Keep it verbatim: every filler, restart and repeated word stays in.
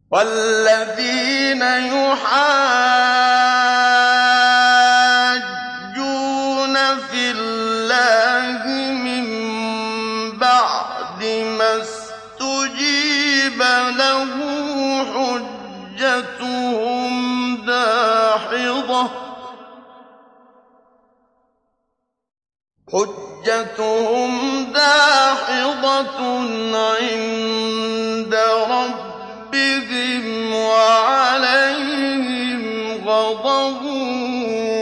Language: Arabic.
وَالَّذِينَ يُحَاجُّونَ فِي اللَّهِ مِن بَعْدِ مَا اسْتُجِيبَ لَهُ حُجَّتُهُمْ دَاحِضَةٌ عِندَ رَبِّهِمْ وَعَلَيْهِمْ غَضَبٌ